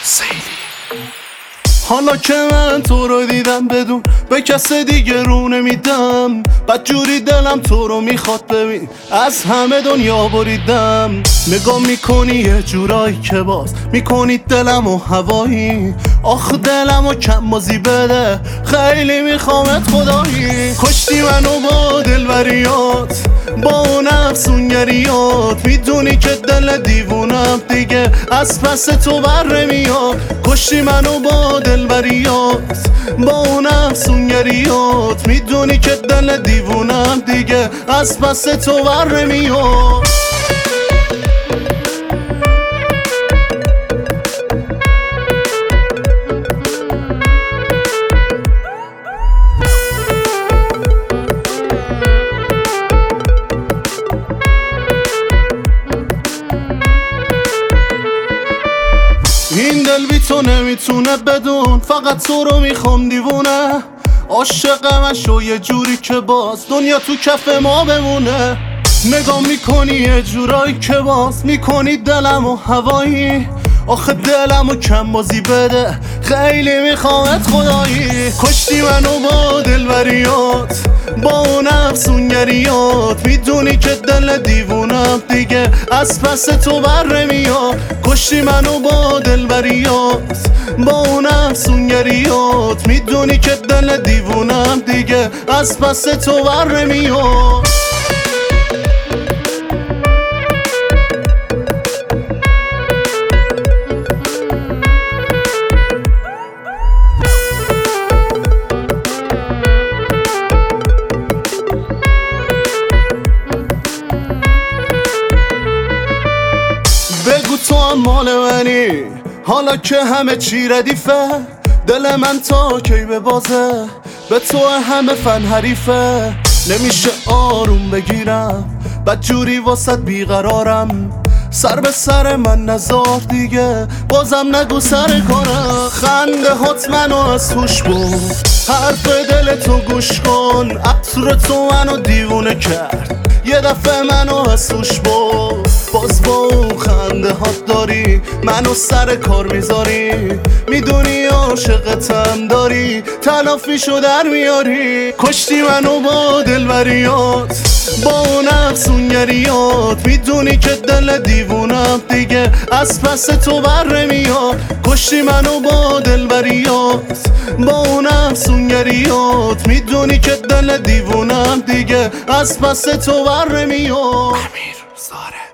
حالا که من تو رو دیدم بدون به کس دیگه رو نمیدم، بدجوری دلم تو رو میخواد ببین، از همه دنیا بریدم. نگاه میکنی یه جورایی که باز میکنی دلم و هوایی، آخ دلم و کم بازی بده، خیلی میخوامت خدایی. کشتی منو با دلبریات، با اون افسونگریات، میدونی که دل دیوونم دیگه از پس تو بر نمیاد. کشتی منو با دلبریات، با اون افسونگریات، میدونی که دل دیوونم دیگه از پس تو بر نمیاد. این دل بی تو نمیتونه بدون، فقط تو رو میخوام دیوونه. عاشق من شو یه جوری که باز دنیا تو کف ما بمونه. نگاه میکنی یه جورایی که باز میکنی دلم و هوایی، آخه دلم و کم بازی بده، خیلی میخوامت خدایی. کشتی منو با دلبریات، با اون افسونگریات، میدونی که دل دیوونم دیگه از پس تو بر نمیاد. کشتی منو با دلبریات، با اون افسونگریات، میدونی که دل دیوونم دیگه از پس تو بر نمیاد. بگو تو هم مال منی، حالا که همه چی ردیفه، دل من تا کی به بازه، به تو همه فن حریفه. نمیشه آروم بگیرم، بدجوری واسط بیقرارم، سر به سر من نزار دیگه، بازم نگو سر کنم. خنده هات منو از توش بود، حرف دل تو گوش کن، عطر تو منو دیوونه کرد، یه دفعه منو از توش بود. باز با اون خنده هات داری منو سر کار میذاری، میدونی عاشقتم داری، تلافیشو در میاری. کشتی منو با دلبریات، با اون افسونگریات، میدونی که دل دیوونم دیگه از پس تو بر نمیاد. کشتی منو با دلبریات، با اون افسونگریات، میدونی که دل دیوونم دیگه از پس تو بر نمیاد. امیر زاره.